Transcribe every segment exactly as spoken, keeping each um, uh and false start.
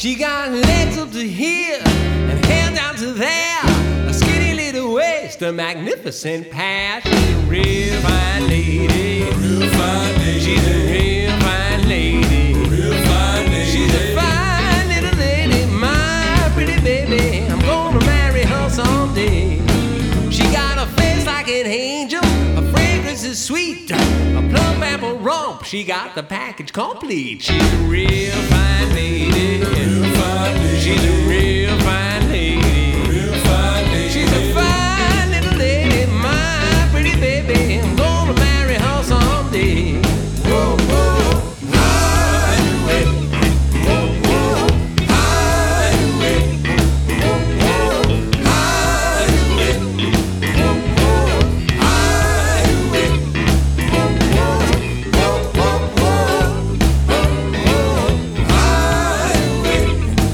She got legs up to here and hair down to there, a skinny little waist, a magnificent past. She's a real fine lady, real fine lady. She's a real fine lady, real fine lady. She's a fine little lady, my pretty baby. I'm gonna marry her someday. She got a face like an angel, her fragrance is sweet, a plump apple rump. She got the package complete. She's a real fine lady, real fine lady. She's a real fine lady, real fine lady. She's a fine little lady, my pretty baby. I'm gonna marry her someday. Whoa, whoa, highway. Whoa, whoa, highway. Whoa, whoa, highway. Whoa, whoa, highway. Whoa, whoa, whoa, whoa, whoa, whoa, highway.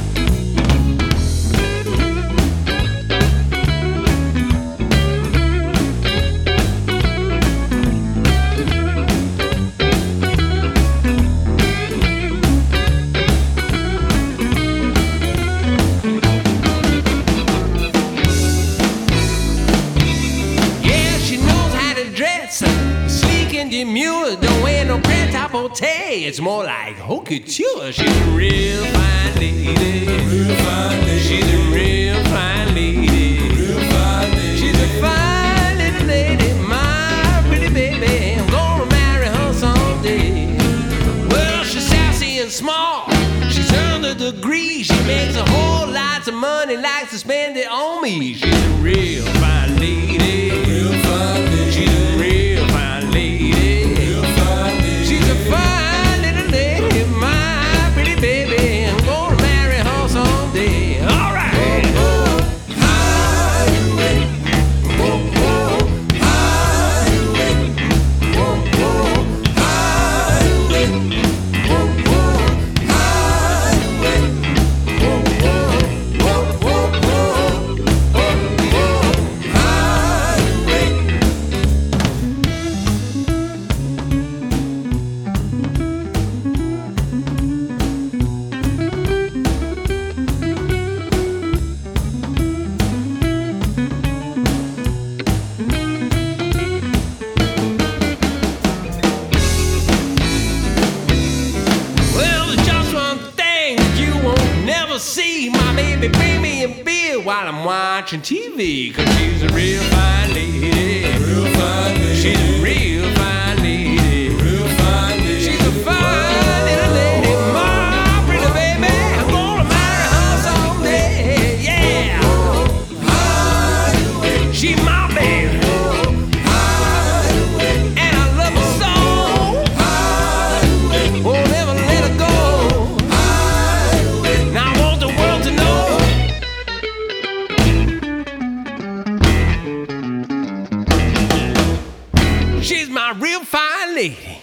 Yeah, she knows how to dress, sleek and demure. Don't wear no prêt-à-porter. It's more like haute couture. She's a real fine lady, real fine lady. She's a real fine lady, real fine lady. She's a fine little lady, my pretty baby. I'm gonna marry her someday. Well, she's sassy and smart. She's earned a degree. She makes a whole lot of money, likes to spend it on me. She's a real fine lady, real fine lady. She's a real fine lady, real fine lady. She's a fine little lady, my pretty baby. I'm gonna marry her someday. All right. Whoa, whoa, highway. Whoa, whoa, highway. Whoa, whoa, highway. Whoa, whoa, highway. Whoa, whoa, whoa, whoa, whoa, whoa, whoa, highway. Well, there's just one thing that you won't never see. My baby bring me a beer while I'm watching T V. Cause she's a real fine lady, real fine lady. She's a real fine lady, real fine lady. She's a fine little lady, my pretty baby. I'm gonna marry her someday, yeah. She my baby, and I love her so. Won't ever let her go. Now I want the world to know she's my real fine lady.